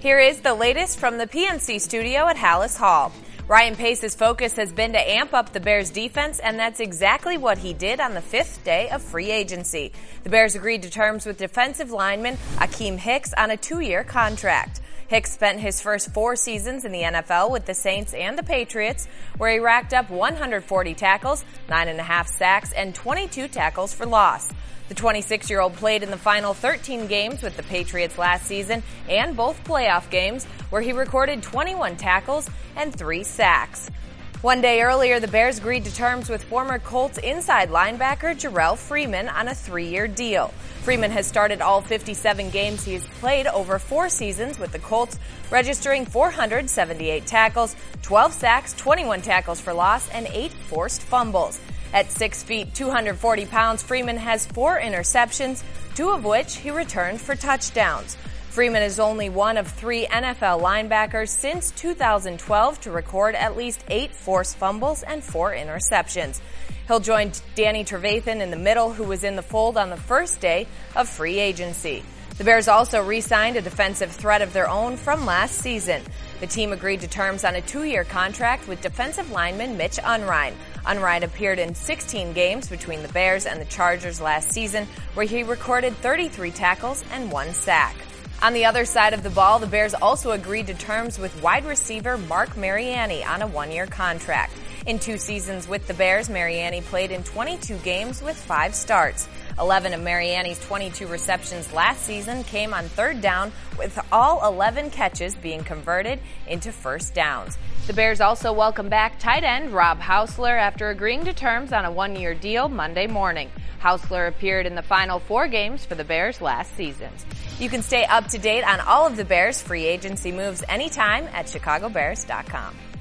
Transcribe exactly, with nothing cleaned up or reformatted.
Here is the latest from the P N C studio at Halas Hall. Ryan Pace's focus has been to amp up the Bears' defense, and that's exactly what he did on the fifth day of free agency. The Bears agreed to terms with defensive lineman Akiem Hicks on a two-year contract. Hicks spent his first four seasons in the N F L with the Saints and the Patriots, where he racked up one hundred forty tackles, nine and a half sacks, and twenty-two tackles for loss. The twenty-six-year-old played in the final thirteen games with the Patriots last season and both playoff games, where he recorded twenty-one tackles and three sacks. One day earlier, the Bears agreed to terms with former Colts inside linebacker Jerrell Freeman on a three-year deal. Freeman has started all fifty-seven games he has played over four seasons with the Colts, registering four hundred seventy-eight tackles, twelve sacks, twenty-one tackles for loss, and eight forced fumbles. At six feet, two hundred forty pounds, Freeman has four interceptions, two of which he returned for touchdowns. Freeman is only one of three N F L linebackers since two thousand twelve to record at least eight forced fumbles and four interceptions. He'll join Danny Trevathan in the middle, who was in the fold on the first day of free agency. The Bears also re-signed a defensive threat of their own from last season. The team agreed to terms on a two-year contract with defensive lineman Mitch Unrein. Unrein appeared in sixteen games between the Bears and the Chargers last season, where he recorded thirty-three tackles and one sack. On the other side of the ball, the Bears also agreed to terms with wide receiver Mark Mariani on a one-year contract. In two seasons with the Bears, Mariani played in twenty-two games with five starts. eleven of Mariani's twenty-two receptions last season came on third down, with all eleven catches being converted into first downs. The Bears also welcome back tight end Rob Hausler after agreeing to terms on a one-year deal Monday morning. Hausler appeared in the final four games for the Bears last season. You can stay up to date on all of the Bears' free agency moves anytime at Chicago Bears dot com.